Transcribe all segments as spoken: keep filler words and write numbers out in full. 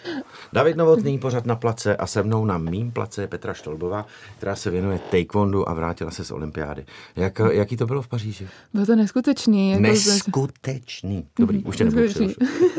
David Novotný, pořad Na place a se mnou na mým place je Petra Štolbová, která se věnuje taekwondu a vrátila se z olympiády. Jak, jaký to bylo v Paříži? Bylo to neskutečný. Jako Neskutečný. Dobrý, mm, už tě nebudu přerušit.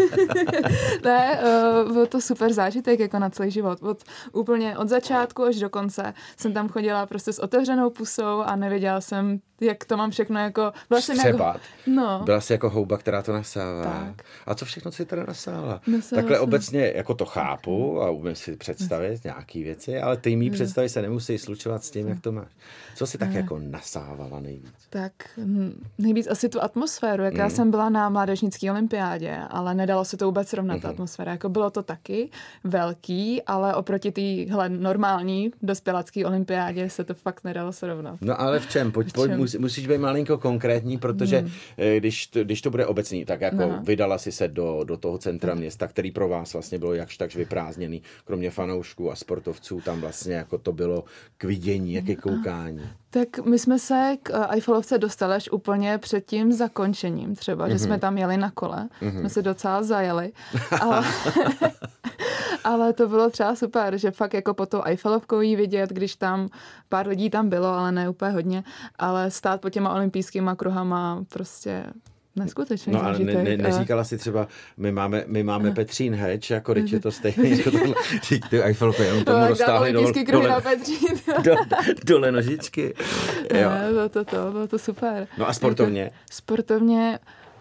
Ne, uh, byl to super zážitek jako na celý život. Od, úplně od začátku až do konce jsem tam chodila prostě s otevřenou pusou a nevěděla jsem, jak to mám všechno jako... Byla jsem jako, no. Byla jsi jako houba, která to nasává. Tak. A co všechno si teda nasála? Nasála Takhle jsem. Obecně jako to chápu a umím si představit nějaký věci, ale ty mý představy se nemusí slučovat s tím, jak to máš. Co si tak ne. jako nasávala nejvíc? Tak nejvíc asi tu atmosféru, jak mm. já jsem byla na mládežnické olympiádě, ale nedalo se to vůbec srovnat, mm-hmm. ta atmosféra. Jako bylo to taky velký, ale oproti té normální dospělacké olympiádě se to fakt nedalo srovnat. No ale v čem? Pojď, v čem? Pojď musí, musíš být malinko konkrétní, protože mm. když, když to bude obecný, tak jako no. vydala si se do, do toho centra mm. města, který pro vás vlastně bylo jakž takž vyprázdněný, kromě fanoušků a sportovců, tam vlastně jako to bylo k vidění, jak je koukání. Tak my jsme se k Eiffelovce dostali až úplně před tím zakončením třeba, mm-hmm. že jsme tam jeli na kole, mm-hmm. jsme se docela zajeli, ale, ale to bylo třeba super, že fakt jako po tou Eiffelovkou jí vidět, když tam pár lidí tam bylo, ale ne úplně hodně, ale stát po těma olympijskýma kruhama prostě... Neskutečný no, ale zážitek. Ne, ne, neříkala si třeba, my máme, my máme Petřín Heč, jako když je to stejný, jako tohle, ty Eiffelovku, jenom tomu roztáhli dole, dole, dole, dole nožičky. Jo. Ne, bylo to to, bylo to super. No a sportovně? Jako, sportovně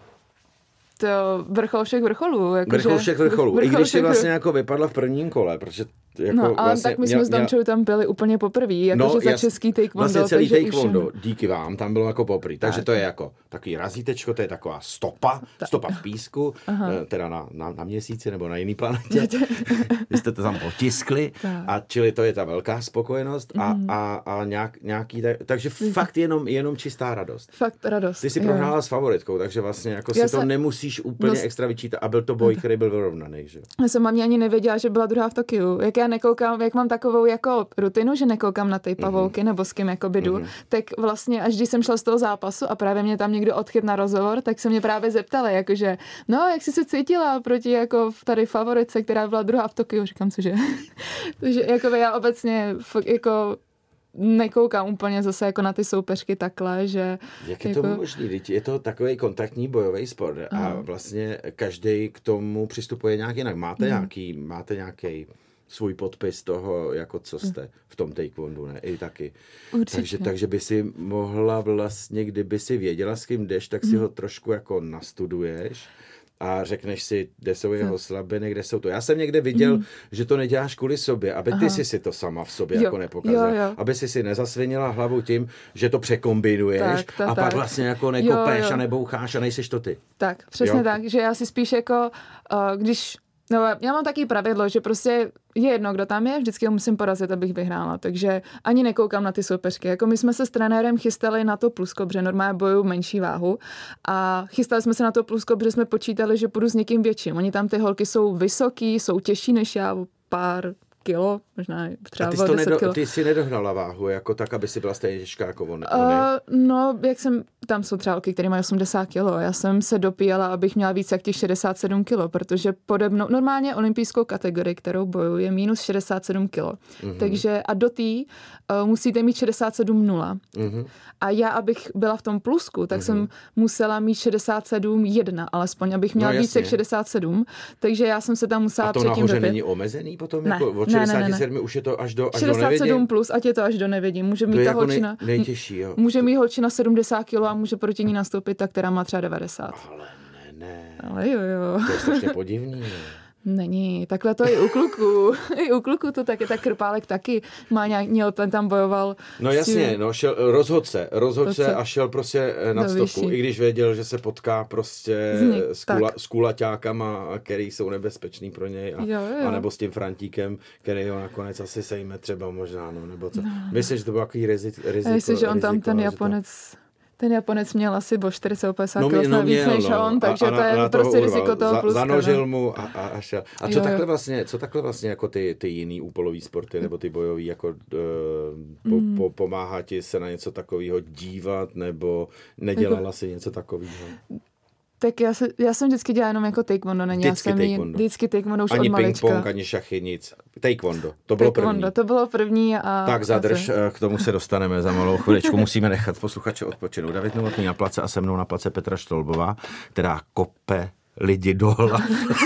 to vrchol všech vrcholů. Jako vrchol že, všech vrcholů. Vrchol I když jsi vlastně vrchol. jako vypadla v prvním kole, protože jako no, ale vlastně tak my jsme měl, s Damčou tam byli úplně poprvé, jakože no, za jas, český taekwondo. Vlastně celý taekwondo, už... díky vám, tam bylo jako poprvé. Takže tak. To je jako takový razítečko, to je taková stopa, tak. stopa v písku, Aha. teda na, na, na měsíci nebo na jiný planetě. Vy jste to tam potiskli a čili to je ta velká spokojenost a, mm. a, a nějak, nějaký, tak, takže mm. fakt jenom, jenom čistá radost. Fakt radost. Ty jsi prohrála s favoritkou, takže vlastně jako si se... to nemusíš úplně no, extra vyčítat a byl to boj, který byl vyrovnaný, že? Já jsem mami ani nevěděla, že byla druhá v Tokiu. Jak já nekoukám, jak mám takovou jako rutinu, že nekoukám na ty pavouky mm-hmm. nebo s kým jako jdu, mm-hmm. tak vlastně až když jsem šla z toho zápasu a právě mě tam někdo odchyt na rozhovor, tak se mě právě zeptali, jakože, no, jak jsi se cítila proti jako tady favoritce, která byla druhá v Tokiu, říkám, cože. Takže jako já obecně jako nekoukám úplně zase jako na ty soupeřky takhle, že... Jak je jako... to možný? Je to takový kontaktní bojový sport a Aha. vlastně každý k tomu přistupuje nějak jinak. Máte mm. nějaký, máte nějaký svůj podpis toho, jako co jste v tom taekwondu, ne? I taky. Takže, takže by si mohla vlastně, kdyby si věděla, s kým jdeš, tak si mm. ho trošku jako nastuduješ a řekneš si, kde jsou jeho slabiny, kde jsou to. Já jsem někde viděl, mm. že to neděláš kvůli sobě, aby ty Aha. si si to sama v sobě jo. jako nepokazila. Jo, jo. Aby si si nezasvinila hlavu tím, že to překombinuješ tak, to, a tak. pak vlastně jako nekopeš jo, jo. a neboucháš a nejseš to ty. Tak, přesně jo? tak, že já si spíš jako, uh, když No, já mám taky pravidlo, že prostě je jedno, kdo tam je, vždycky ho musím porazit, abych vyhrála, takže ani nekoukám na ty soupeřky. Jako my jsme se s trenérem chystali na to plusko, protože normálně bojuju menší váhu a chystali jsme se na to plusko, protože jsme počítali, že půjdu s někým větším. Oni tam ty holky jsou vysoký, jsou těžší než já, pár kilo, možná třeba a ty, nedo, kilo. ty jsi nedohnala váhu, jako tak, aby si byla stejně těžká jako on, uh, No, jak jsem, tam jsou třeba holky, které mají osmdesát kilo. Já jsem se dopíjela, abych měla víc jak těch šedesát sedm kilo, protože podobnou, normálně olympijskou kategorii, kterou bojuji, je minus šedesát sedm kilo. Mm-hmm. Takže a do té uh, musíte mít šedesát sedm nula. Mm-hmm. A já, abych byla v tom plusku, tak mm-hmm. jsem musela mít šedesát sedm jedna, alespoň, abych měla no, víc jak šedesát sedm. Takže já jsem se tam musela předtím dopít. A to nahoře není omezený potom? Ne. Jako od šedesát sedm ne, ne, ne. Už je to až do, až šedesát sedm do nevidím? Plus, ať je to až do nevidím. Může mít ta jako holčina, nej, nejtěžší, jo. Může mít holčina sedmdesát kilo a může proti ní nastoupit ta, která má třeba devadesát. Ale ne, ne. Ale jo, jo. To je strašně podivný, ne? Není, takhle to i u kluků. I u kluků to taky, tak Krpálek taky má nějak, měl ten tam bojoval. No jasně, tím... no šel, rozhodl se, rozhodl se a šel prostě na stovku, i když věděl, že se potká prostě Znik, s, kula, s kulaťákama, který jsou nebezpečný pro něj, a, jo, jo. a nebo s tím Frantíkem, který ho nakonec asi sejme třeba možná, no, nebo co. No. Myslím, že to bylo takový riziko. Myslím, že on tam ten Japonec... Ten Japonec měl asi bo čtyřicet padesát no, kilo no, víc než no. on, takže a, a to je prostě urval. Riziko toho pluska. Zanožil mu a, a, a šel. A co jo, takhle jo. vlastně, co takhle vlastně jako ty, ty jiný úpolový sporty nebo ty bojový, jako uh, po, mm. po, pomáhá ti se na něco takového dívat, nebo nedělala jako... si něco takového? tak já, se, já jsem vždycky dělala jenom jako taekwondo, není já jsem jí, vždycky taekwondo už ani od malička. Ani ping-pong, ani šachy, nic. Taekwondo, to bylo taekwondo, první. to bylo první a... Tak zadrž, a k tomu se dostaneme za malou chviličku, musíme nechat posluchače odpočinout. David Novotný na place a se mnou na place Petra Štolbová, která kope lidi do hlav.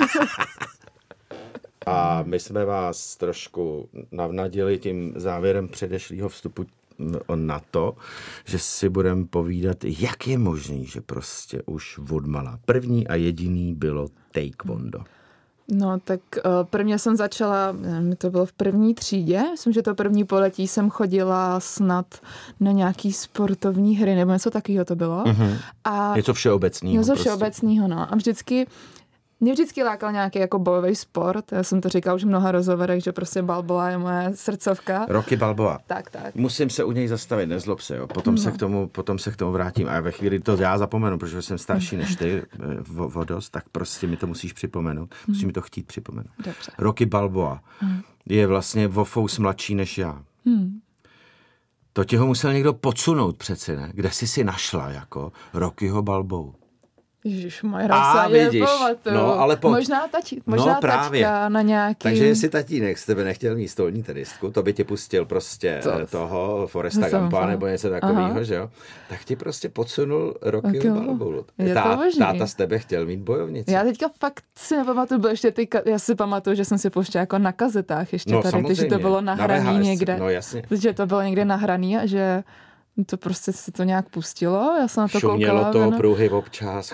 A my jsme vás trošku navnadili tím závěrem předešlého vstupu na to, že si budeme povídat, jak je možný, že prostě už odmala první a jediný bylo taekwondo. No tak uh, prvně jsem začala, nevím, to bylo v první třídě, myslím, že to první poletí jsem chodila snad na nějaký sportovní hry, nebo něco takového to bylo. Mm-hmm. A něco všeobecného. Něco prostě. všeobecného, no. A vždycky Mě vždycky lákal nějaký jako bojový sport. Já jsem to říkal už v mnoha rozhovorech, že prostě Balboa je moje srdcovka. Rocky Balboa. Tak, tak. Musím se u něj zastavit, nezlob se, jo. Potom, no. se k tomu, potom se k tomu vrátím. A ve chvíli to já zapomenu, protože jsem starší než ty, o dost, tak prostě mi to musíš připomenout. Musíš mi to chtít připomenout. Dobře. Rocky Balboa hmm. je vlastně o fous mladší než já. Hmm. To ti ho musel někdo podsunout přeci, ne? Kde jsi si našla jako Rockyho Balbou? Ježišmaj, já se nepamatuju. No, ale po... Možná, tači, možná no, právě. tačka na nějaký... Takže jestli tatínek z tebe nechtěl mít stolní tenistku, to by ti pustil prostě to... toho Foresta Gumpa nebo něco takového, že jo? Tak ti prostě podsunul Rockyho Balbou. Tá, táta z tebe chtěl mít bojovnici. Já teďka fakt si nepamatuju, byl ještě ty, já si pamatuju, že jsem si pouštěla jako na kazetách ještě no, tady, že to bylo nahraný na někde. No jasně. Že to bylo někde nahraný a že to prostě si to nějak pustilo, já jsem na to šumělo koukala. Šumělo to no. pruhy občas.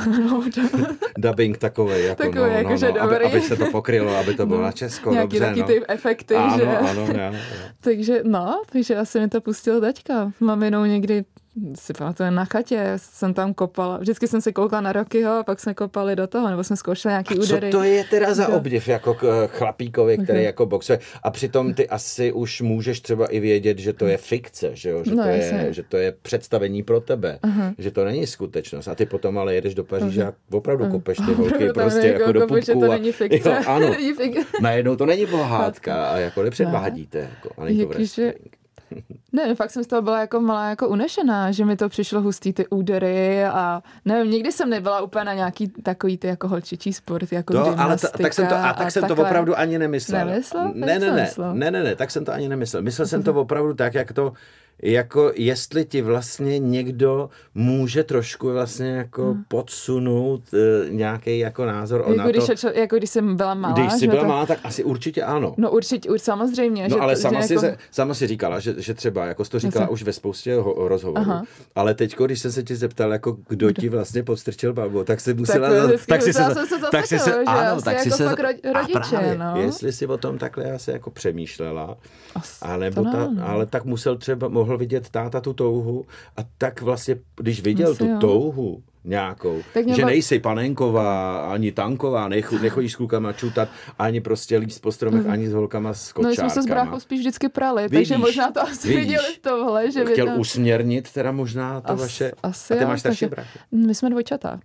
Dubbing takovej, jako takový, no, jako no, že no, dobrý. Aby, aby se to pokrylo, aby to bylo no, na Česko, nějaký dobře, taky no. ty efekty, ano, že? Ano, ano, ano. Takže, no, takže asi mi to pustilo teďka. S maminou někdy, si pamatuju, na chatě jsem tam kopala. Vždycky jsem si koukala na Rockyho a pak jsme kopali do toho, nebo jsme zkoušeli nějaký a údery. co to je teda za obdiv jako k chlapíkovi, který okay. jako boxuje? A přitom ty asi už můžeš třeba i vědět, že to je fikce, že, jo? Že, no, to, je, že to je představení pro tebe, uh-huh. že to není skutečnost. A ty potom ale jedeš do Paříže uh-huh. a opravdu uh-huh. kopeš ty holky prostě jako do pupku. To není fikce. Jo, ano, najednou to není pohádka a jako nepředvádíte. Jako, a není to wrestling. Ne, fakt jsem z toho byla jako malá jako unešená, že mi to přišlo hustý ty údery a nevím, nikdy jsem nebyla úplně na nějaký takový ty jako holčičí sport, jako to, gymnastika. Ale to, tak jsem to, a tak a jsem takhle. to opravdu ani nemyslel. Nemyslel? Ne, ne, ne, ne, ne, ne, tak jsem to ani nemyslel. Myslel jsem to opravdu tak, jak to jako jestli ti vlastně někdo může trošku vlastně jako hmm. podsunout uh, nějaký jako názor jako na to. Když, jako když jsem byla malá. Když jsi byla to... malá, tak asi určitě ano. No určitě, už samozřejmě. No že ale to, sama, že si jako... se, sama si říkala, že, že třeba, jako jsi to říkala Myslím. už ve spoustě ho, rozhovorů, Aha. ale teďko, když jsem se ti zeptal, jako kdo, kdo? ti vlastně podstrčil Balbu, tak si musela... Tak, tak, tak si se, tak si se, ano, tak si jako se... Rodiče, no. Jestli si o tom takhle asi jako přemýšlela, a nebo ta, ale tak musel třeba, mohl vidět táta tu touhu a tak vlastně, když viděl Asi, tu jo. touhu nějakou, že ba... nejsi panenková, ani tanková, nech, nechodíš s klukama čutat, ani prostě líst po stromech, mm. ani s holkama s kočárkama. No, jsme se s bráchou spíš vždycky prali, vidíš, takže možná to asi vidíš. Viděli v tohle. Že chtěl viděl... usměrnit teda možná to As, vaše... Asi a ty jo, máš starší takže... bráchu? My jsme dvojčata.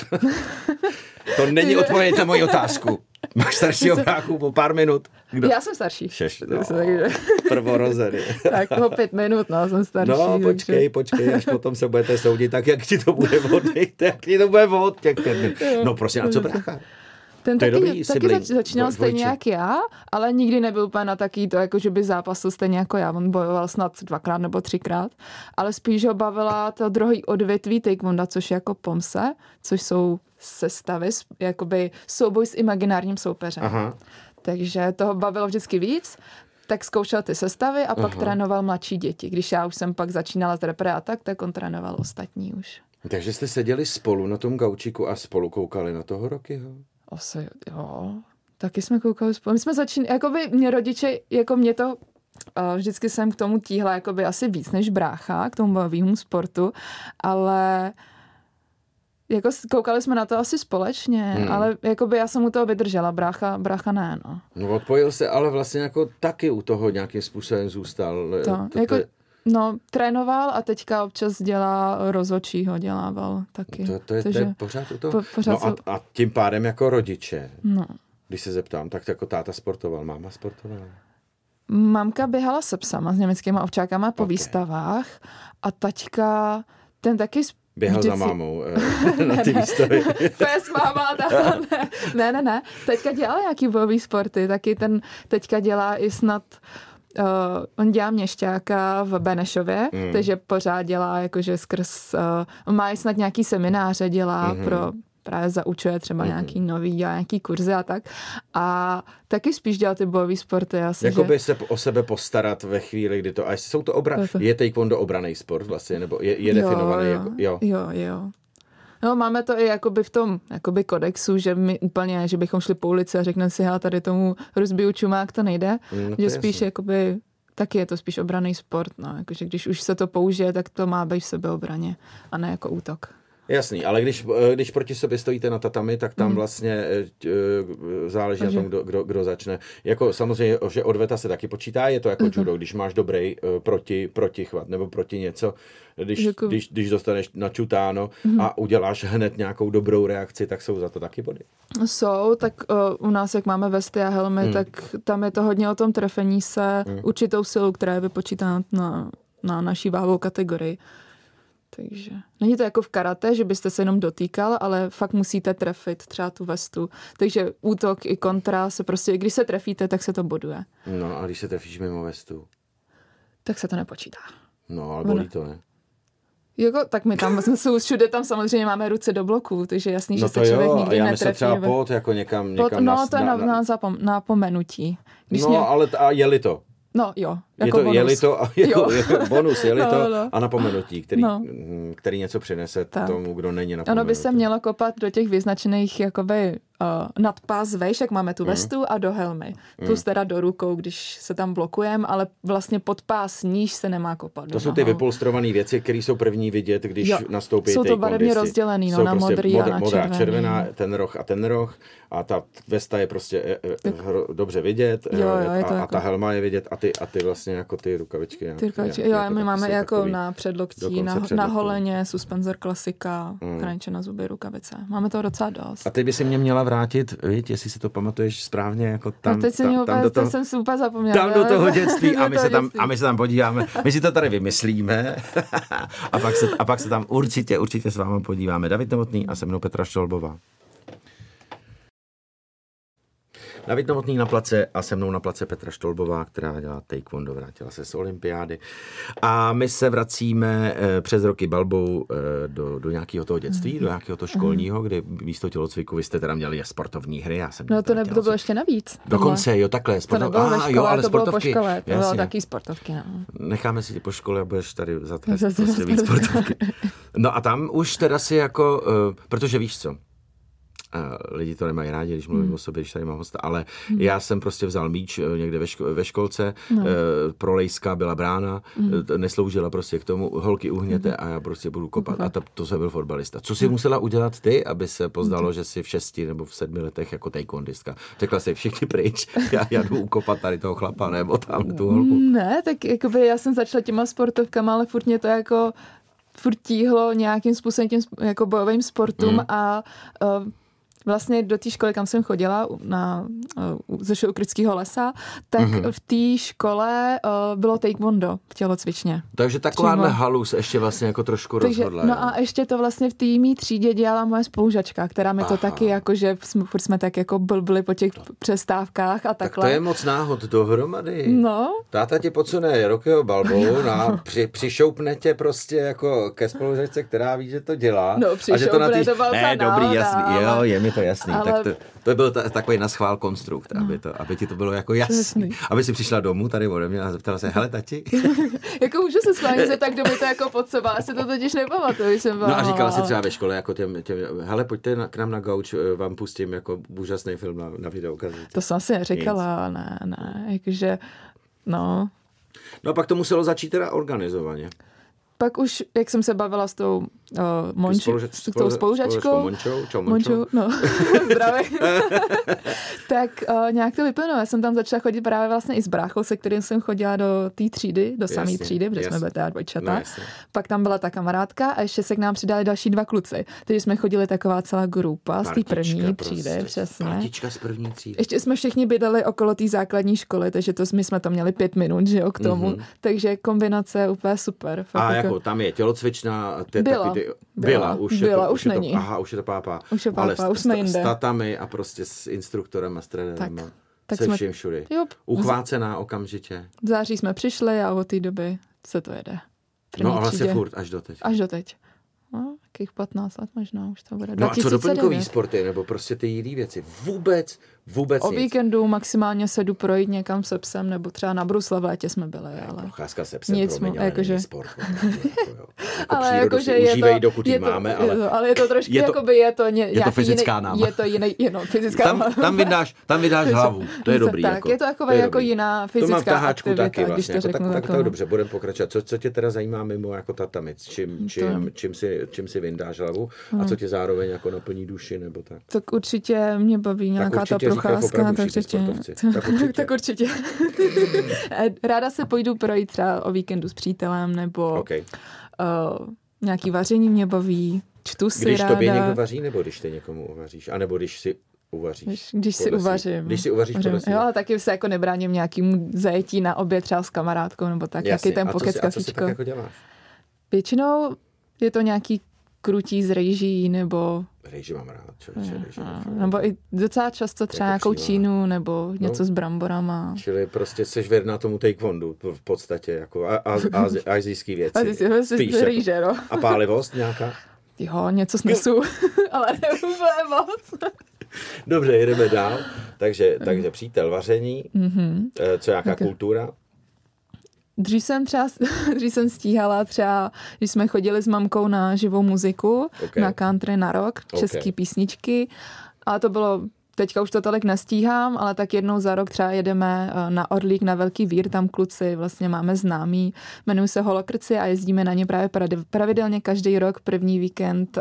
To není odpověď na moji otázku. Máš staršího bráchu po pár minut? Kdo? Já jsem starší. Šeš, no, prvorozený. Tak po pět minut, no, jsem starší. No, počkej, takže... počkej, až potom se budete soudit, tak jak ti to bude vodit, jak ti to bude vod těch pět minut. No prosím, a co brácha? Ten taky, dobrý, taky zač, začínal dvoj, stejně jak já, ale nikdy nebyl úplně na taký to, jako že by zápasil stejně jako já. On bojoval snad dvakrát nebo třikrát, ale spíš ho bavila to druhý odvětví taekwonda, což je jako pomse, což jsou sestavy, jakoby souboj s imaginárním soupeřem. Aha. Takže toho bavilo vždycky víc, tak zkoušel ty sestavy a pak Aha. trénoval mladší děti. Když já už jsem pak začínala s repre a tak, tak on trénoval ostatní už. Takže jste seděli spolu na tom gaučíku a spolu koukali na toho Rockyho? Asi, jo. Taky jsme koukali spolu. My jsme začínali, jakoby mě rodiče, jako mě to, uh, vždycky jsem k tomu tíhla jakoby asi víc než brácha, k tomu bojovému sportu, ale jako koukali jsme na to asi společně, hmm. ale jakoby já jsem u toho vydržela, brácha, brácha ne, no. No odpojil se, ale vlastně jako taky u toho nějakým způsobem zůstal. To, to, jako, no, trénoval a teďka občas dělá rozhodčího, dělával taky. To, to, je, Takže, to je pořád u toho. Po, pořád no a, a tím pádem jako rodiče, no. když se zeptám, tak jako táta sportoval, máma sportovala? Mamka běhala se psama, s německýma ovčákama po okay. výstavách a taťka, ten taky Běhal Vždycky. za mámou na ty výstavy. Pes, máma, táta, ne. ne, ne, ne. Teďka dělá nějaký bojový sporty, taky ten teďka dělá i snad, uh, on dělá měšťáka v Benešově, mm. takže pořád dělá jakože skrz, uh, má i snad nějaký semináře, dělá mm-hmm. pro, právě zaučuje třeba mm-hmm. nějaký nový, dělá nějaký kurzy a tak. A taky spíš dělá ty bojový sporty. Asi, Jakoby že... se o sebe postarat ve chvíli, kdy to, a jestli jsou to obra... To to. Je taekwondo obraný sport vlastně, nebo je, je definovaný jo, jako, jo. Jo, jo. No, máme to i jakoby v tom jakoby kodexu, že my úplně, že bychom šli po ulici a řekneme si, já tady tomu rozbiju čumák, to nejde. No, to že spíš jasný. Jakoby, taky je to spíš obranný sport, no, jakože když už se to použije, tak to má být v sebeobraně a ne jako útok. Jasný, ale když, když proti sobě stojíte na tatami, tak tam mm. vlastně záleží Takže. na tom, kdo, kdo, kdo začne. Jako samozřejmě, že odveta se taky počítá, je to jako mm-hmm. judo, když máš dobrý uh, proti, protichvat nebo proti něco, když, jako... když, když dostaneš načutáno mm-hmm. a uděláš hned nějakou dobrou reakci, tak jsou za to taky body. Jsou, tak uh, u nás, jak máme vesty a helmy, mm. tak tam je to hodně o tom trefení se mm. určitou silu, která je vypočítána na, na naší váhovou kategorii. Takže není to jako v karate, že byste se jenom dotýkal, ale fakt musíte trefit třeba tu vestu. Takže útok i kontra se prostě, když se trefíte, tak se to boduje. No a když se trefíš mimo vestu? Tak se to nepočítá. No, ale bolí to, ne? Jako, tak my tam jsme všude, tam samozřejmě máme ruce do bloku, takže jasný, no že se člověk jo, nikdy já netrefí. třeba pod, jako někam, někam pod, no, na, to je na, na, na, zapom, na pomenutí. Když no, mě... ale t- a je-li to? No jo, je jako to, bonus. Je-li to, jako, jako bonus, je-li no, to no. a napomenutí, který, no. který něco přinese tak. tomu, kdo není napomenutý. Ono by se mělo kopat do těch vyznačených jakoby uh, nad pás vejš, jak máme tu mm. vestu a do helmy. Mm. Plus teda do rukou, když se tam blokujeme, ale vlastně pod pás níž se nemá kopat. To jsou ty vypolstrované věci, které jsou první vidět, když jo. nastoupí jsou to barevně rozdělený, no, na prostě modrý modr, a na modrá, červený. červená, ten roh a ten roh a ta vesta je prostě e, e, hro, dobře vidět jo, jo, a, a jako... ta helma je vidět a ty, a ty vlastně jako ty rukavičky. Ty rukavičky, jo, jako my máme jako takový, na předloktí, na, na holeně, suspenzor klasika, mm. chraniče na zuby, rukavice. Máme toho docela dost. A ty by si mě měla vrátit, víš, jestli si to pamatuješ správně, jako tam, no teď tam, tam, úplně, do toho, jsem si úplně zapomněla. Tam do toho dětství a my, se tam, a my se tam podíváme, my si to tady vymyslíme a, pak se, a pak se tam určitě, určitě s vámi podíváme. David Novotný a se mnou Petra Štolbová. David Novotný na place a se mnou na place Petra Štolbová, která dělá taekwondo, vrátila se z olympiády. A my se vracíme eh, přes roky balbou eh, do, do nějakého toho dětství, mm. do nějakého toho školního, kdy místo tělocviku vy jste teda měli sportovní hry. Já jsem no to nebylo, to bylo ještě navíc. Dokonce, jo, takhle. Sportov... To nebylo ve škole, jo, ale to bylo po škole. To bylo taky sportovky. No. Necháme si po škole a budeš tady za to prostě víc sportovky. No a tam už teda si jako, uh, protože víš co, Uh, lidi to nemají rádi, když mluvím hmm. o sobě, když tady mám hosta, ale hmm. já jsem prostě vzal míč uh, někde ve, ško- ve školce, no. uh, prolejská byla brána, hmm. uh, nesloužila prostě k tomu, holky uhněte hmm. a já prostě budu kopat. Hmm. A to, to jsem byl fotbalista. Co jsi hmm. musela udělat ty, aby se pozdalo, hmm. že jsi v šesti nebo v sedmi letech jako taekwondistka? Řekla jsi všichni pryč, já, já jdu ukopat tady toho chlapa nebo tam tu holku. Ne, tak jakoby já jsem začala těma sportovkama, ale furt mě to jako furt tíhlo nějakým způsobem tím jako bojovým sportům hmm. a uh, vlastně do té školy, kam jsem chodila, na, ze Šoukryckého lesa, tak mm-hmm. v té škole uh, bylo taekwondo v tělocvičně. Takže takováhle halus ještě vlastně jako trošku Takže, rozhodla. No a ještě to vlastně v té mý třídě dělala moje spolužačka, která mi to Aha. taky jako, že jsme, furt jsme tak jako blbli po těch přestávkách a takhle. Tak to je moc náhod dohromady. No. Táta ti podsune Rockyho balbou a při, přišoupne tě prostě jako ke spolužačce, která ví, že to dělá. No přišoupne, to, tý... to byl Ne, dobrý, jasný, jo, je mi to jasný. Ale... Tak to, to byl ta, takový naschvál konstrukt, no. aby, to, aby ti to bylo jako jasný. jasný. Aby si přišla domů tady ode mě a zeptala se, hele tati. Jako můžu se schválně zeptat, kdo mi to jako pod seba, asi to totiž nepamatuju. Jsem no a říkala si třeba ve škole, jako těm, těm hele, pojďte na, k nám na gauč, vám pustím jako úžasný film na, na videokazetě. To jsem si neříkala, Nic. ne, ne, jakože, no. No a pak to muselo začít teda organizovaně. Pak už, jak jsem se bavila s tou uh, Monči, spoluže, s tou spolužačkou, Mončou, čau Mončou, Mončou. no, zdravím, tak uh, nějak to vyplynulo. Já jsem tam začala chodit právě vlastně i s bráchou, se kterým jsem chodila do té třídy, do samé třídy, protože jsme byli teda dvojčata. No, pak tam byla ta kamarádka a ještě se k nám přidali další dva kluci. Takže jsme chodili taková celá grupa z té první třídy, prostě, přesně. Partička z první třídy. Ještě jsme všichni bydleli okolo té základní školy, takže to my jsme to měli pět minut, že jo, k tomu. Mm-hmm. Takže kombinace úplně super. Fakt a jako... jako tam je tělocvičná, ty, bylo, ty, by byla, byla už, byla, je to, už, už je není. To, aha, už je to pápá. Už je pápá, ale už jsme jinde. S tatami a prostě s instruktorem a s trenérem. Tak, tak se jsme, vším všudy. Jo, uchvácená okamžitě. V září jsme přišli a od té doby se to jede. No a vlastně furt, až doteď. Až doteď. No, jakých patnáct let možná už to bude. No a co doplňkový sporty, nebo prostě ty jiné věci? Vůbec, vůbec O nic. víkendu maximálně se jdu projít někam se psem, nebo třeba na Brusle v létě jsme byli, ale... Procházka se psem, nic, promiň, ale jakože... není sport. Jako, jako ale jakože je užívej, to, dokud je to, máme, ale... Je to, ale je to trošku, je to, jakoby je to... Ně, je to fyzická jiný, náma. Je to jiný, no, fyzická tam, náma. tam vydáš, tam vydáš hlavu, to je dobrý. Tak, jako, je to jako, to je jako jiná fyzická aktivita, taky když vlastně, to jako, řeknu tak, tak, tak, tak dobře, budeme pokračovat. Co, co tě teda zajímá mimo jako tatamic? Čím, čím, čím, si, čím si vyndáš hlavu? A co tě zároveň jako naplní duši, nebo tak? Tak určitě mě baví nějaká ta procházka, tak určitě. Tak určitě. tak určitě. Ráda se půjdu projít třeba o víkendu s přítelem, nebo okay. uh, nějaký vaření mě baví, čtu si když ráda. Když tobě někdo vaří, nebo když ty někomu uvaříš? A nebo když si uvaříš? Když, když si uvařím. Když si uvaříš podle Jo, ale taky se jako nebráním nějakým zajetí na oběd třeba s kamarádkou, nebo tak, jaký ten pokec kafičko. A co si tak jako děláš? Většinou je to nějaký krutí z rejží, nebo... Rejži mám rád, člověče, rejži. Nebo i docela často třeba jako nějakou čínu, nebo něco no, s bramborama. Čili prostě seš věrná tomu taekwondu v podstatě, jako asijský věci. Spíš rejže, jako. No. A pálivost nějaká? Jo, něco snesu, ale neúplně moc. Dobře, jedeme dál. Takže, takže přítel, vaření, mm-hmm. co nějaká okay. kultura? Dřív jsem třeba, dřív jsem stíhala třeba, když jsme chodili s mamkou na živou muziku, okay. na country na rock, český okay. písničky, ale to bylo, teďka už to tolik nestíhám, ale tak jednou za rok třeba jedeme na Orlík, na Velký Vír, tam kluci vlastně máme známí, jmenují se Holokrci a jezdíme na ně právě pravidelně každý rok, první víkend uh,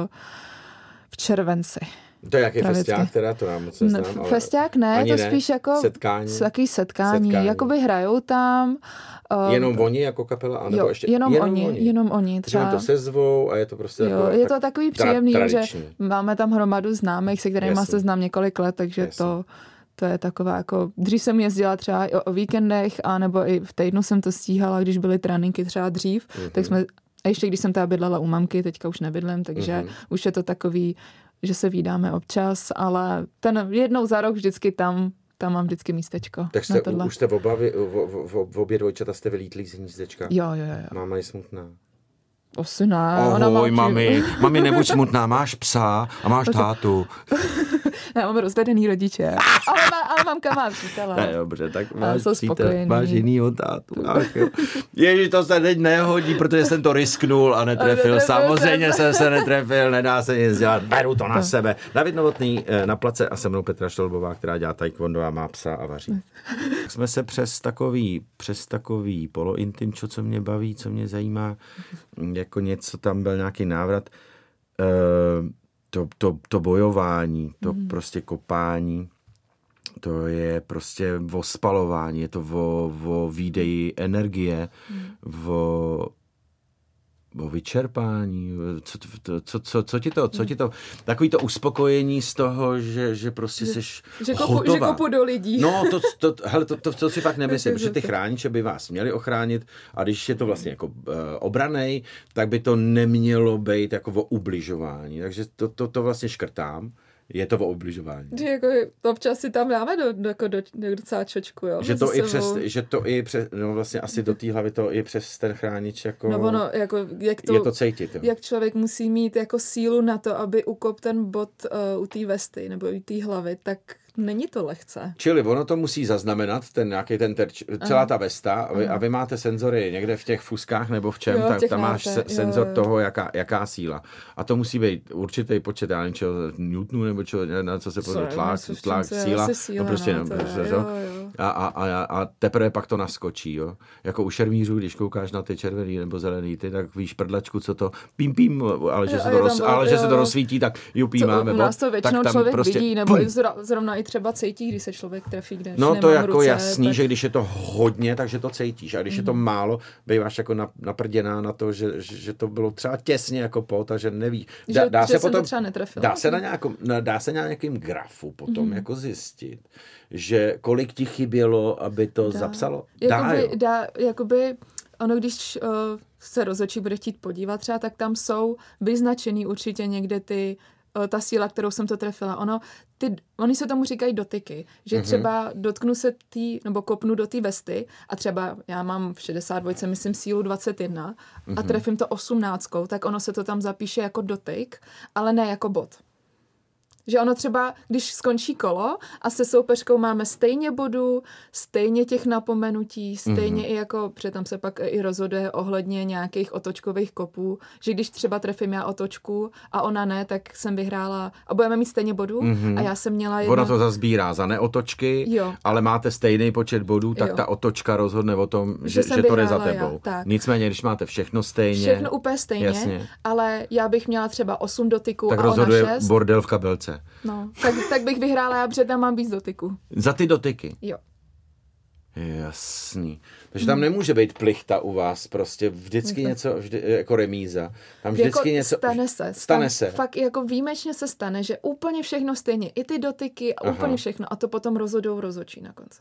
v červenci. To je jaký festiák, teda to já moc neznám. No, festiák ne, je to ne. spíš jako setkání. Taký setkání. setkání. Jakoby hrajou tam. Uh, jenom oni jako kapela? Anebo jo, ještě, jenom, jenom oni, oni. Jenom oni. Třeba. Takže to se zvou a je to prostě... Jo, jako, je tak, to takový příjemný, tradiční. Že máme tam hromadu známých, se kterými se znám několik let, takže to, to je taková jako... Dřív jsem jezdila třeba o, o víkendech, anebo i v týdnu jsem to stíhala, když byly tréninky třeba dřív, mm-hmm. tak jsme... A ještě když jsem teda bydlela u mamky, teďka už nebydlím, takže mm-hmm. už je to takový, že se vídáme občas, ale ten jednou za rok vždycky tam, tam mám vždycky místečko. Tak jste, už jste v, obavy, v, v, v obě dvojčata jste vylítlí z hnízdečka? Jo, jo, jo. Máma je smutná. Asi ne. Ohoj, mami, mami, nebuď smutná, máš psa a máš tátu. Já mám rozvedený rodiče, ale, má, ale mamka má přítele. Ne, dobře, tak máš přítel, máš jinýho tátu. Ach, jo. Ježiš, to se teď nehodí, protože jsem to risknul a netrefil. Samozřejmě jsem se netrefil, nedá se nic dělat, beru to na sebe. David Novotný na place a se mnou Petra Štolbová, která dělá taekwondo a má psa a vaří. Tak jsme se přes takový, přes takový polointim, čo, co mě baví, co mě zajímá, jako něco, tam byl nějaký návrat, uh, to, to, to bojování, to mm. prostě kopání, to je prostě o spalování, je to o, o výdeji energie, mm. o, o vyčerpání, co, co, co, co ti to, co ti to, takový to uspokojení z toho, že, že prostě že, seš že kopu, hotová. Že kopu do lidí. No, to, to, hele, to, to, to si fakt nemyslím, protože ty chrániče by vás měli ochránit a když je to vlastně jako uh, obranej, tak by to nemělo být jako o ubližování, takže to, to, to vlastně škrtám. Je to o ubližování. Že jako občas si tam dáme do, do, do, do docela čočku, jo? Že to, i přes, že to i přes, no vlastně asi do té hlavy to i přes ten chránič jako, no ono, jako jak to, je to cítit. Jo. Jak člověk musí mít jako sílu na to, aby ukop ten bod uh, u té vesty nebo u té hlavy, tak není to lehce. Čili ono to musí zaznamenat, ten nějaký ten terč, celá ta vesta a vy, a vy máte senzory někde v těch fuskách nebo v čem, jo, tak tam máte, máš se, senzor jo, jo. toho, jaká, jaká síla. A to musí být určitý počet, já nevím, čeho, newtonů nebo čeho, na co se podle tlak, tlak, síla. síla. No prostě, no, to je, jo, jo. A, a, a, a teprve pak to naskočí, jo. Jako u šermířů, když koukáš na ty červený nebo zelený, ty, tak víš prdlačku, co to pím, pím, ale že, jo, se, to roz, ale že se to rozsvítí, tak jupí co, máme. U nás to většinou člověk prostě, vidí, nebo pum. Zrovna i třeba cítí, když se člověk trefí, kde no to jako ruce, jasný, tak... že když je to hodně, takže to cítíš. A když mm. je to málo, býváš jako naprděná na to, že, že to bylo třeba těsně jako pot a že neví. Dá, že, dá že se potom, třeba netrefila. Dá se na nějakom, dá se na nějakým grafu potom mm. jako zjistit, že kolik ti chybělo, aby to dá. zapsalo? Jakoby, dá, jo. dá, jakoby ono, když uh, se rozhodčí bude chtít podívat třeba, tak tam jsou vyznačený určitě někde ty, uh, ta síla, kterou jsem to trefila. Ono, ty, oni se tomu říkají dotyky, že mm-hmm. třeba dotknu se tý, nebo kopnu do té vesty a třeba já mám v šedesát dva, myslím sílu dvacet jedna mm-hmm. a trefím to osmnáctkou, tak ono se to tam zapíše jako dotyk, ale ne jako bod. Že ono třeba, když skončí kolo a se soupeřkou máme stejně bodů, stejně těch napomenutí, stejně mm-hmm. i jako, protože tam se pak i rozhoduje ohledně nějakých otočkových kopů, že když třeba trefím já otočku a ona ne, tak jsem vyhrála a budeme mít stejně bodů mm-hmm. a já jsem měla jedno... Ona to zazbírá za neotočky, jo. ale máte stejný počet bodů, tak jo. ta otočka rozhodne o tom, že, že, že to jde za tebou. Já, Nicméně, když máte všechno stejně... Všechno úplně stejně, jasně. ale já bych měla třeba osm dotyků tak a ona šest. Tak rozhoduje bordel v kabelce. No, tak, tak bych vyhrála, já protože tam mám víc dotyků. Za ty dotyky? Jo. Jasný. Takže tam nemůže být plichta u vás, prostě vždycky okay. něco, vždy, jako remíza. Tam vždycky jako něco... Stane se. Stane se. Fakt jako výjimečně se stane, že úplně všechno stejně, i ty dotyky a Aha. úplně všechno a to potom rozhodou rozhodčí na konci.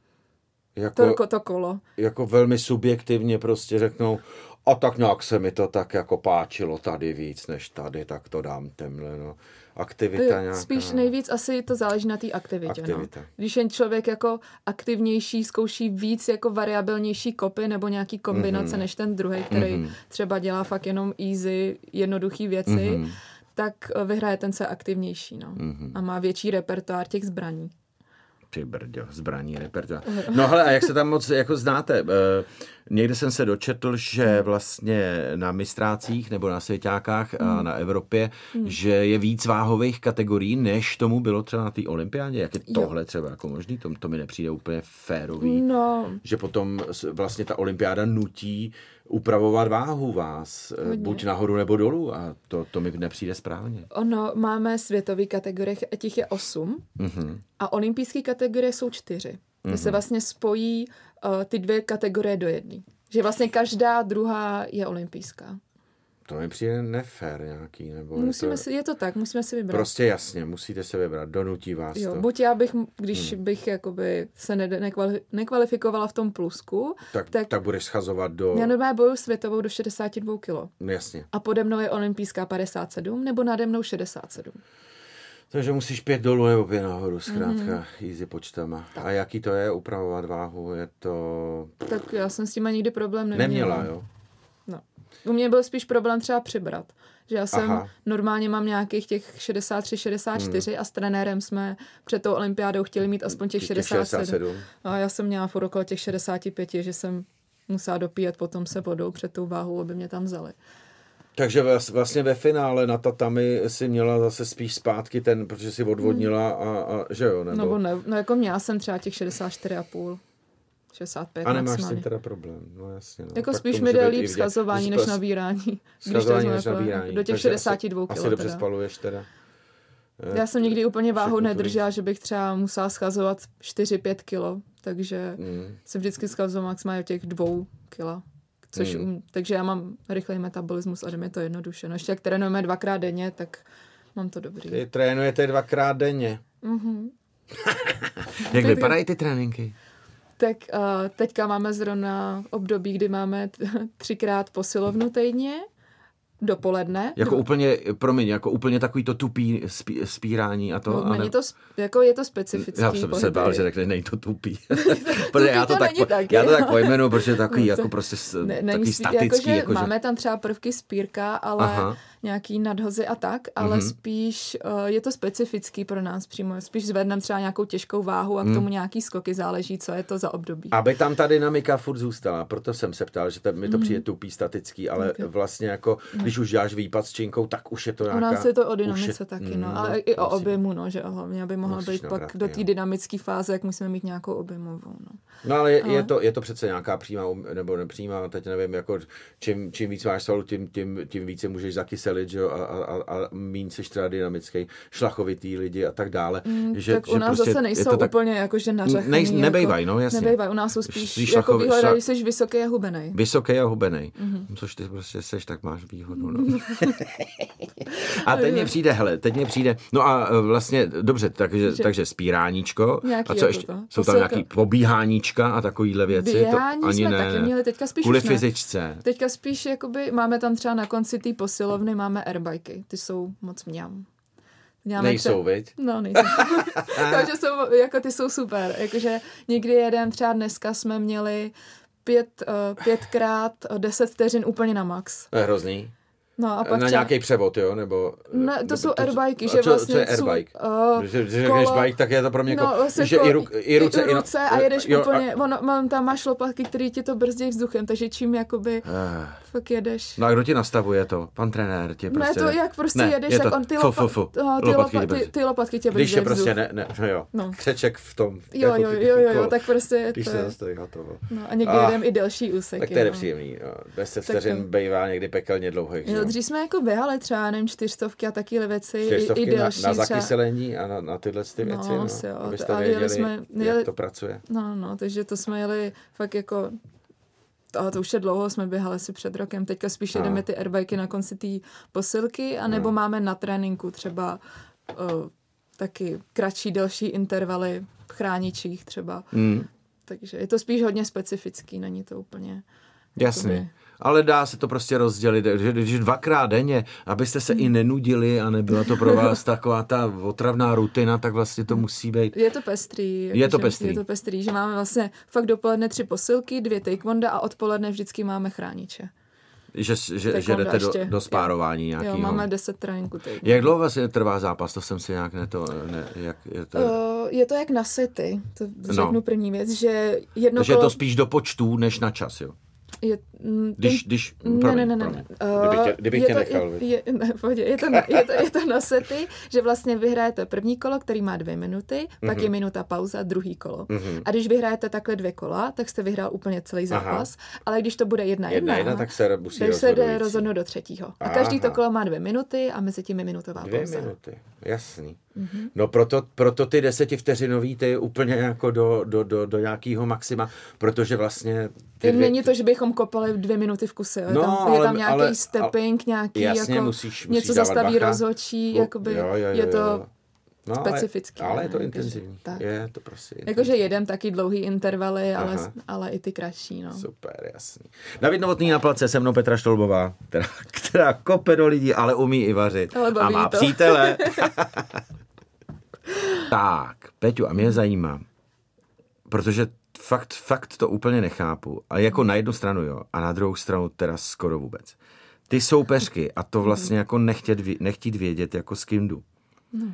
Jako, to, to kolo. Jako velmi subjektivně prostě řeknou, a tak nějak se mi to tak jako páčilo tady víc než tady, tak to dám temhle, no. Aktivita nějaká. Spíš nejvíc asi to záleží na té aktivitě. Aktivita. No. Když jen člověk jako aktivnější, zkouší víc jako variabilnější kopy nebo nějaký kombinace mm-hmm. než ten druhý, který mm-hmm. třeba dělá fakt jenom easy, jednoduchý věci, mm-hmm. tak vyhraje ten se aktivnější. No. Mm-hmm. A má větší repertoár těch zbraní. Ty brďo, zbraní repertoár. No hele, a jak se tam moc jako znáte? Někde jsem se dočetl, že vlastně na mistrácích nebo na svěťákách a na Evropě, hmm. že je víc váhových kategorií, než tomu bylo třeba na té olympiádě. Jak je tohle třeba jako možný? To, to mi nepřijde úplně férový. No. Že potom vlastně ta olympiáda nutí upravovat váhu vás, Hodně. buď nahoru nebo dolů a to, to mi nepřijde správně. Ono, máme světový kategorie, těch je osm mm-hmm. a olympijské kategorie jsou čtyři. Mm-hmm. To se vlastně spojí uh, ty dvě kategorie do jedné. Že vlastně každá druhá je olympijská. To mi přijde nefér nějaký. Nebo musíme je, to... si, je to tak, musíme si vybrat. Prostě jasně, musíte se vybrat, donutí vás jo, to. Buď já bych, když hmm. bych jakoby se ne, nekvali, nekvalifikovala v tom plusku, tak, tak, tak budeš schazovat do... Já normálně bojuju světovou do šedesát dva kilo. Jasně. A pode mnou je olympijská padesát sedm, nebo nade mnou šedesát sedm. Takže musíš pět dolů nebo pět nahoru, zkrátka, mm. easy počtama. Tak. A jaký to je upravovat váhu? Je to... Tak já jsem s tím nikdy problém neměla. Neměla, jo? No. U mě byl spíš problém třeba přibrat. Že já jsem Aha. normálně mám nějakých těch šedesát tři šedesát čtyři hmm. a s trenérem jsme před tou olympiádou chtěli mít aspoň těch šedesát sedm. A já jsem měla furt okolo těch šedesát pět, že jsem musela dopíjet potom se vodou před tou váhou, aby mě tam vzali. Takže vlastně ve finále na tatami si měla zase spíš zpátky ten, protože si odvodnila a, a že jo? Nebo... No, ne, no jako měla jsem třeba těch šedesát čtyři a půl. šedesát pět a nemáš maximálně. s tím teda problém, no jasně. No. Jako tak spíš mi jde líp schazování než nabírání. Schazování než nabírání. Do těch šedesát dva kilo. Asi dobře spaluješ teda. Já jsem nikdy úplně váhu nedržela, že bych třeba musela schazovat čtyři pět kilo, takže mm. jsem vždycky schazovala maximálně těch dvou kila. Což mm. um, takže já mám rychlej metabolismus a jde mi to jednoduše. No ještě jak trénujeme dvakrát denně, tak mám to dobrý. Ty trénujete dvakrát denně. Mhm. Jak vypadají ty tréninky? Tak uh, teďka máme zrovna období, kdy máme t- třikrát posilovnu týdně, dopoledne. Jako do... úplně, promiň, jako úplně takový to tupý spí, spírání a to. No, a není to, jako je to specifický. Já jsem se bál, že řekneš, nej to tupý. Protože já to, to tak, po, tak, já to tak pojmenuji, protože je takový, jako prostě ne, takový statický. Jako, jako, máme že... tam třeba prvky spírka, ale Aha. nějaký nadhozy a tak, ale mm-hmm. spíš uh, je to specifický pro nás přímo. Spíš zvedneme třeba nějakou těžkou váhu a k tomu mm. nějaký skoky, záleží, co je to za období. Aby tam ta dynamika furt zůstala, proto jsem se ptal, že mi to mm. přijde tupý, statický, ale okay. vlastně jako, když už děláš výpad s činkou, tak už je to nějaká... U nás je to o dynamice je, taky, no, mm, ale i o objemu, no, že hlavně, aby mohla být nabrat, pak do té dynamické fáze, jak musíme mít nějakou objemovou, no. No ale je, ale je, to, je to přece nějaká přímá, nebo nepřímá, teď nevím, jako čím, čím víc máš svalu, tím, tím, tím více můžeš zakyselit, že jo, a, a, a míň seš třeba dynamický, šlachovitý lidi a tak dále. Mm, že, tak že u nás prostě zase nejsou tak, úplně jakože nařachaný. Nej, nebejvaj, jako, no jasně. Nebejvaj, u nás jsou spíš spíš jako šlachový, výhoda, šla... když jsi vysoký a hubenej. Vysoký a hubenej. Mm-hmm. Což ty prostě seš, tak máš výhodu, no. A teď mě přijde, hele, teď mě přijde, no a vlastně, dobře, takže, že, takže spíráníčko, a co ještě, to? Jsou tam nějaký pobíháníčka a takovýhle věci? Běhání to ani jsme ne, taky měli, teďka spíš kvůli už ne. fyzičce. Teďka spíš, jakoby, máme tam třeba na konci té posilovny, máme airbajky, ty jsou moc mňam. Děláme nejsou, třeba... viď? No, nejsou. Takže jsou, jako ty jsou super, jakože někdy jeden, třeba dneska jsme měli pět, uh, pětkrát deset vteřin úplně na max. To je hrozný. No a pak na třeba... nějaký převod, jo? Nebo, ne, to nebo jsou to, airbajky, co, že co, vlastně... Co je airbike? Uh, když, když řekneš bike, tak je to pro mě jako... No, že kol, i, ruk, i ruce... I, i ruce i, a jedeš jo, úplně... A... On, on, tam máš lopatky, který ti to brzdí vzduchem, takže čím jakoby... Uh, fakt jedeš. No a kdo ti nastavuje to? Pan trenér tě prostě... Ne, to jak prostě ne, jedeš, je tak to, on ty, fu, lopa, fu, fu. ty, lopatky lopa, ty, ty lopatky tě brzdí když je vzduch. prostě ne, ne, no jo, no. Křeček v tom. Jo, jako, jo, jo, jo, jo, tak prostě... Když to se je. zastaví, hotovo. No a někdy jedem i delší úseky. Tak to je nepříjemný. deset vteřin bývá někdy pekelně dlouhý. Jo, dřív jsme jako běhali třeba, nevím, čtyřstovky a takovéhle věci, i, i delší. Na, na zakyselení a na, na tyhle ty věci, no, no abyste věděli, jsme, jeli, jak to pracuje. No, no, takže to jsme jeli fakt jako, to, to už je dlouho, jsme běhali si před rokem, teďka spíš no. jedeme ty airbajky na konci té posilky, anebo no. máme na tréninku třeba uh, taky kratší, delší intervaly chráničích třeba. Mm. Takže je to spíš hodně specifický, není to úplně... Jasně. Jakoby... Ale dá se to prostě rozdělit, že, že dvakrát denně, abyste se hmm. i nenudili a nebyla to pro vás taková ta otravná rutina, tak vlastně to musí být. Je to pestrý. Je to pestrý. Je to pestrý, že máme vlastně fakt dopoledne tři posilky, dvě taekwonda a odpoledne vždycky máme chrániče. Že, že, že jdete do, do spárování jo. nějakého. Jo, máme deset tréninků týdně. Jak dlouho vlastně trvá zápas? To jsem si nějak neto... Ne, jak je, to... Uh, je to jak na sety, to řeknu no. první věc, že jedno Takže kolo... je to spíš do počtů, než na čas, jo? Je, m, když, když, ne, promiň, ne, ne, ne, ne. Uh, kdybych tě, kdybych je tě to, nechal. Je, je, ne, pohodě, je, to na, je, to, je to na sety, že vlastně vyhrajete první kolo, který má dvě minuty, mm-hmm. pak je minuta pauza, druhý kolo. Mm-hmm. A když vyhrajete takhle dvě kola, tak jste vyhrál úplně celý zápas, aha. ale když to bude jedna jedna, jedna, jedna tak se musí tak se jde rozhodnout do třetího. A každý to kolo má dvě minuty a mezi tím je minutová dvě pauza. Dvě minuty, jasný. Mm-hmm. No proto, proto ty desetivteřinový, ty úplně jako do, do, do, do nějakého maxima, protože vlastně... Dvě... Není to, že bychom kopali dvě minuty v kuse, je, no, tam, ale, je tam nějaký ale, stepping, ale, nějaký jasně, jako musíš, musíš něco zastaví rozhodčí, o, jakoby jo, jo, jo, je to jo. No, specifický. Ale, ale je to intenzivní, tak. je to prostě jakože jedem taky dlouhý intervaly, ale, ale i ty kratší, no. Super, jasný. David Novotný na place, se mnou Petra Štolbová, která, která kope do lidí, ale umí i vařit. A má to. Přítele. Tak, Peťu, a mě zajímá, protože fakt, fakt to úplně nechápu. A jako na jednu stranu, jo, a na druhou stranu teda skoro vůbec. Ty soupeřky a to vlastně jako nechtět, nechtít vědět, jako s kým jdu. No.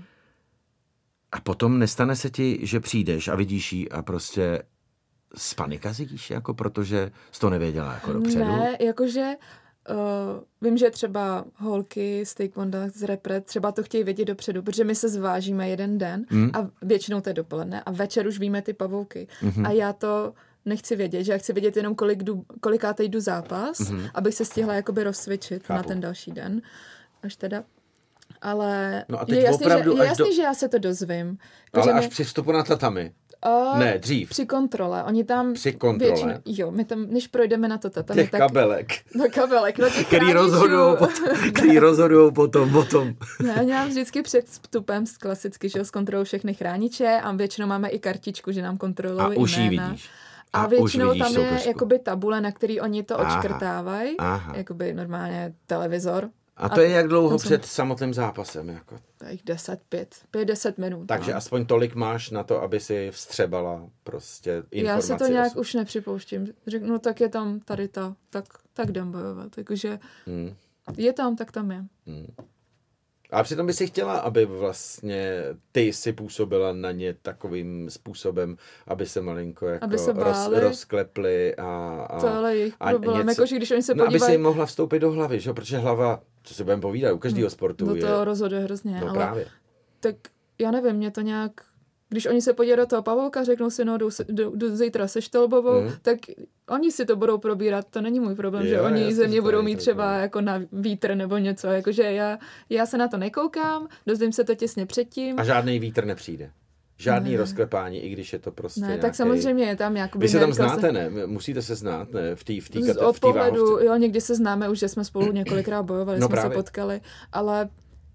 A potom nestane se ti, že přijdeš a vidíš jí a prostě spanikazíš, jako protože jsi to nevěděla jako dopředu? Ne, jakože Uh, vím, že třeba holky z taekwonda, z repre, třeba to chtějí vědět dopředu, protože my se zvážíme jeden den mm. a většinou to je dopoledne a večer už víme ty pavouky. Mm-hmm. A já to nechci vědět, že já chci vědět jenom, kolik jdu, kolikátej jdu zápas, mm-hmm. abych se stihla jakoby rozcvičit Chápu. na ten další den. Až teda... Ale no je jasný, že, je jasný do... že já se to dozvím. Ale až my... při vstupu na tatami. Uh, ne, dřív. Při kontrole. Oni tam při kontrole. Většinu, jo, my tam, než projdeme na to tatami, těch tak... kabelek. No kabelek, no těch který rozhodujou potom, který rozhodujou potom, potom. Ne, oni nám vždycky před vstupem klasicky, že zkontrolují všechny chrániče a většinou máme i kartičku, že nám kontrolují jména. A už ji vidíš. A, a většinou tam je soupeřku. jakoby tabule, na který oni to odškrtávají. Jakoby normálně televizor. A to a je jak dlouho před jsem... samotným zápasem? Jako? Tak deset, pět, pět, deset minut. Takže no. aspoň tolik máš na to, aby si vstřebala prostě informace. Já se to nějak už nepřipouštím. Řeknu, no tak je tam tady ta, tak, tak jdem bojovat. Takže hmm. je tam, tak tam je. Hmm. A přitom by si chtěla, aby vlastně ty si působila na ně takovým způsobem, aby se malinko jako aby se roz, rozklepli a, a, to ale jejich problém, něco, jako, když oni se no, podívají... aby si jim mohla vstoupit do hlavy, že? Protože hlava, co si budeme povídat, u každého sportu no, je... No to rozhoduje hrozně, no, ale právě. Tak já nevím, mě to nějak... Když oni se podívají do toho pavouka, řeknou si, no jdu, jdu, jdu zítra se Štolbovou, hmm. tak oni si to budou probírat, to není můj problém, jo, že oni ze mě budou mít třeba jako na vítr nebo něco, jakože já, já se na to nekoukám, dozvím se to těsně předtím. A žádný vítr nepřijde? Žádný ne. rozklepání, i když je to prostě Ne, nějaký... tak samozřejmě je tam nějaký... Vy se tam znáte, se... ne? Musíte se znát, ne? V té v Od pohledu, jo, někdy se známe už, že jsme spolu několikrát bojovali, no jsme právě. se potkali, ale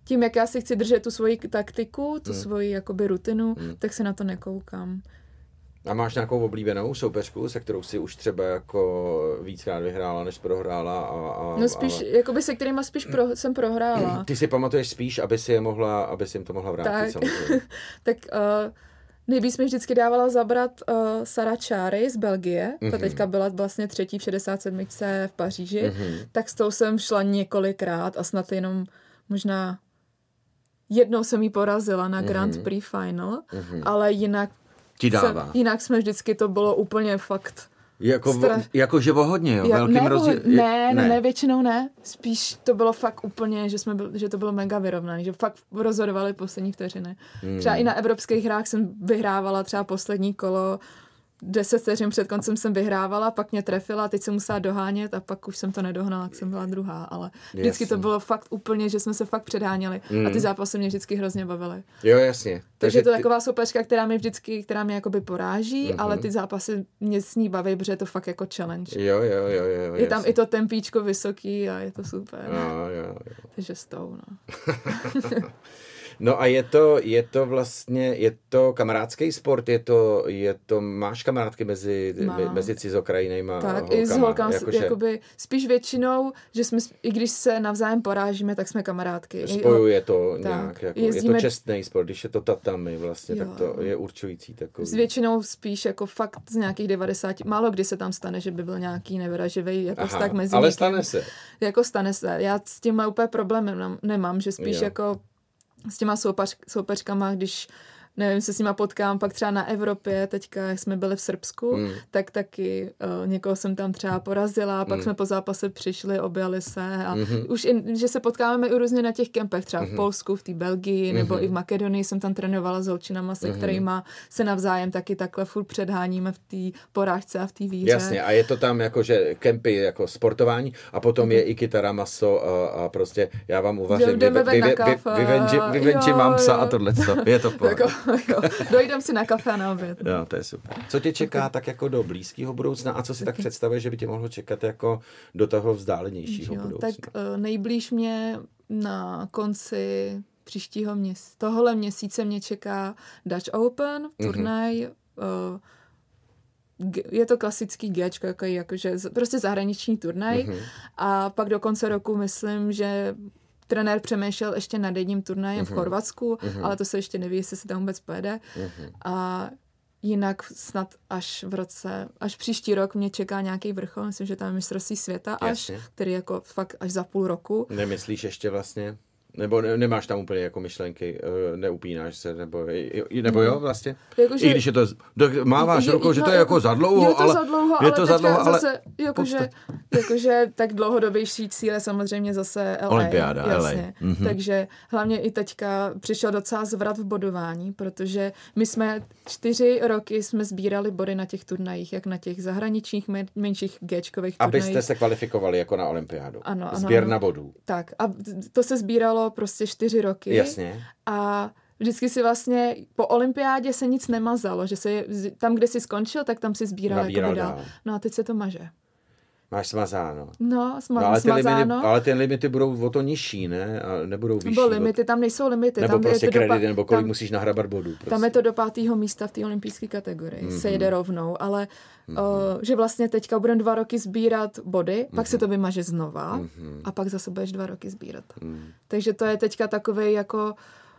tím, jak já si chci držet tu svoji taktiku, tu hmm. svoji jakoby rutinu, hmm. tak se na to nekoukám. A máš nějakou oblíbenou soupeřku, se kterou si už třeba jako víckrát vyhrála, než prohrála? A, a, no spíš, a... jakoby se kterýma spíš pro, jsem prohrála. Ty si pamatuješ spíš, aby si je mohla, aby si jim to mohla vrátit tak. samozřejmě. tak uh, nejvíc mi vždycky dávala zabrat uh, Sarah Chary z Belgie, mm-hmm. ta teďka byla vlastně třetí v šedesát sedm v Paříži, mm-hmm. tak s tou jsem šla několikrát a snad jenom možná jednou jsem jí porazila na mm-hmm. Grand Prix Final, mm-hmm. ale jinak ti dává. Jsem, jinak jsme vždycky, to bylo úplně fakt... Jako, stra... jako že vohodně, jo? Ja, Velkým ne, rozdíl... ne, ne, ne, většinou ne. Spíš to bylo fakt úplně, že, jsme byl, že to bylo mega vyrovnané, že fakt rozhodovali poslední vteřiny. Hmm. Třeba i na evropských hrách jsem vyhrávala třeba poslední kolo, deset vteřin před koncem jsem vyhrávala, pak mě trefila, teď jsem musela dohánět a pak už jsem to nedohnala, tak jsem byla druhá, ale vždycky jasně. To bylo fakt úplně, že jsme se fakt předháněli mm. a ty zápasy mě vždycky hrozně bavily. Jo, jasně. Takže, Takže to je ty... taková soupeřka, která mě vždycky, která mě jakoby poráží, mm-hmm. ale ty zápasy mě s ní baví, protože je to fakt jako challenge. Jo, jo, jo, jo. Je tam i to tempíčko vysoký a je to super. Jo, jo, jo. Takže s tou, no. No a je to, je to vlastně, je to kamarádský sport, je to, je to, máš kamarádky mezi, me, mezi cizokrajinejma tak, holkama? i s holkama, jakože... jakoby, spíš většinou, že jsme, i když se navzájem porážíme, tak jsme kamarádky. Spojuje to tak, nějak, jako, jezdíme... je to čestný sport, když je to tatami vlastně, jo. Tak to je určující takový. S většinou spíš jako fakt z nějakých devadesát, málo kdy se tam stane, že by byl nějaký nevraživý jako Aha, vztah mezi ale někým. stane se. Jako stane se. Já s tím úplně problém nemám, že spíš jo. jako s těma soupař, soupeřkama, když nevím, se s nima potkám, pak třeba na Evropě, teďka, jak jsme byli v Srbsku, mm. tak taky uh, někoho jsem tam třeba porazila, pak mm. jsme po zápase přišli, objali se a mm-hmm. už i, že se potkáváme i různě na těch kempech, třeba mm-hmm. v Polsku, v té Belgii, mm-hmm. nebo i v Makedonii jsem tam trénovala s holčinama, se mm-hmm. kterýma se navzájem taky takhle furt předháníme v té porážce a v té výhře. Jasně, a je to tam jako, že kempy jako sportování a potom mm-hmm. je i kytara, maso a, a prostě já vám uvařím, Jdeme vy, vy, vy, vy, vyvenčím, vyvenčím mám psa a tohleto. Je to v pohodě. Dojdem si na kafe a na oběd. Jo, to je super. Co tě čeká okay. tak jako do blízkého budoucna a co si okay. tak představuješ, že by tě mohlo čekat jako do toho vzdálenějšího jo, budoucna? Tak uh, nejblíž mě na konci příštího měsíce, tohohle měsíce mě čeká Dutch Open, turnaj, mm-hmm. uh, je to klasický Gčko, jako, jakože prostě zahraniční turnaj mm-hmm. a pak do konce roku myslím, že trenér přemýšlel ještě nad jedním turnajem uh-huh. v Chorvatsku, uh-huh. ale to se ještě neví, jestli se tam vůbec pojede. Uh-huh. A jinak snad až v roce, až příští rok mě čeká nějaký vrchol, myslím, že tam je mistrovství světa až, Jasně. který jako fakt až za půl roku. Nemyslíš ještě vlastně? Nebo ne, nemáš tam úplně jako myšlenky, neupínáš se, nebo, nebo jo vlastně? Jako, že, I když je to, máváš je, rukou, že no, to je jako za dlouho, je to ale, za dlouho, je to ale za dlouho, ale zase, jakože, jakože tak dlouhodobější cíle samozřejmě zase L A. Olympiáda, jasně. L A. Mm-hmm. Takže hlavně i teďka přišel docela zvrat v bodování, protože my jsme čtyři roky jsme sbírali body na těch turnajích, jak na těch zahraničních men, menších Gčkových turnajích. Abyste se kvalifikovali jako na olympiádu. Ano, ano. Sběr na bodů. Tak a to se sbíralo prostě čtyři roky. Jasně. A vždycky si vlastně po olympiádě se nic nemazalo, že se tam, kde jsi skončil, tak tam si sbíral jako dál. No a teď se to maže. Máš smazáno. No, sma- no ale, ty smazáno. Limity, ale ty limity budou o to nižší, ne? A nebudou vyšší. Nebo limity, tam nejsou limity. Nebo tam prostě je to kredit, do, nebo kolik tam, musíš nahrabat bodů. Prostě. Tam je to do pátého místa v té olympijské kategorii. Mm-hmm. Se jede rovnou, ale mm-hmm. uh, že vlastně teďka budeme dva roky sbírat body, mm-hmm. pak se to vymaže znova mm-hmm. a pak zase budeš dva roky sbírat. Mm-hmm. Takže to je teďka takovej jako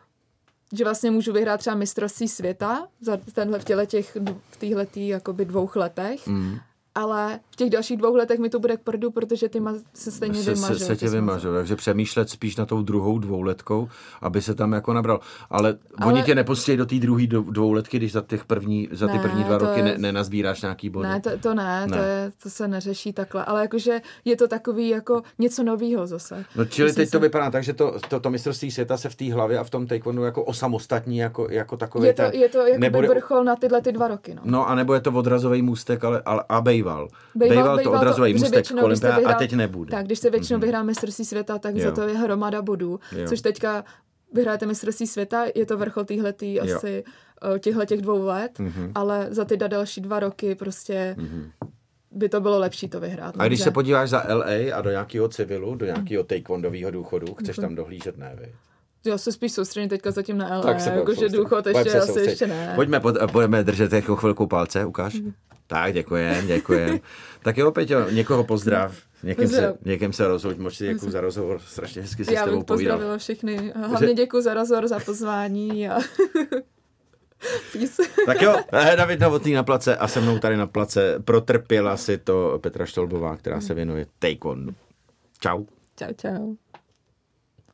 že vlastně můžu vyhrát třeba mistrovství světa za tenhle v těle těch, v týhletý jakoby dvou letech. Mm. Ale v těch dalších dvou letech mi to bude k prdu, protože ty ma- se stejně se, vymažou. Se, se tě vymažou, takže přemýšlet spíš na tou druhou dvouletkou, aby se tam jako nabral. Ale, Ale oni tě nepustějí do té druhé dvouletky, když za, těch první, za ty ne, první dva roky je... ne, nenazbíráš nějaký body. Ne, to, to ne, ne. To, je, to se neřeší takhle. Ale jakože je to takový jako něco novýho zase. No čili teď se... to vypadá tak, že to, to, to mistrovství světa se v té hlavě a v tom taekwondu jako osamostatní, jako, jako takový. Je to, ten, je to jako nebude... vrchol na tyhle ty dva roky. No, no a nebo je to odrazový můstek, ale, ale a bejval. Bejval, bejval to odrazový můstek k olympiádě a teď nebude. Tak, když se většinou mm-hmm. vyhrá mistrovství světa, tak jo. za to je hromada bodů. Jo. Což teďka vyhráte mistrovství světa, je to vrchol týhletý asi těchhle těch dvou let, mm-hmm. ale za ty další dva roky prostě mm-hmm. by to bylo lepší to vyhrát. A když se podíváš za L A a do nějakého civilu, do nějakého taekwondového důchodu, chceš tam dohlížet, ne, vy? Já se spíš soustředím teďka zatím na L A, Tak jakože důchod ještě asi ještě ne. Pojďme, pod, budeme držet jako chvilku palce, ukáž. Mm. Tak, děkujem, děkujem. Tak jo, Peťo, někoho pozdrav. Někým se, někým se rozhoď, moc si děkuji za rozhovor, strašně hezky se Já s tebou povídal. Já bych pozdravila všechny. Hlavně děkuji za rozhovor, za pozvání a... Tak jo, David Novotný na place a se mnou tady na place protrpěla si to Petra Štolbová, která se věnuje taekwondu. Čau. Čau, čau.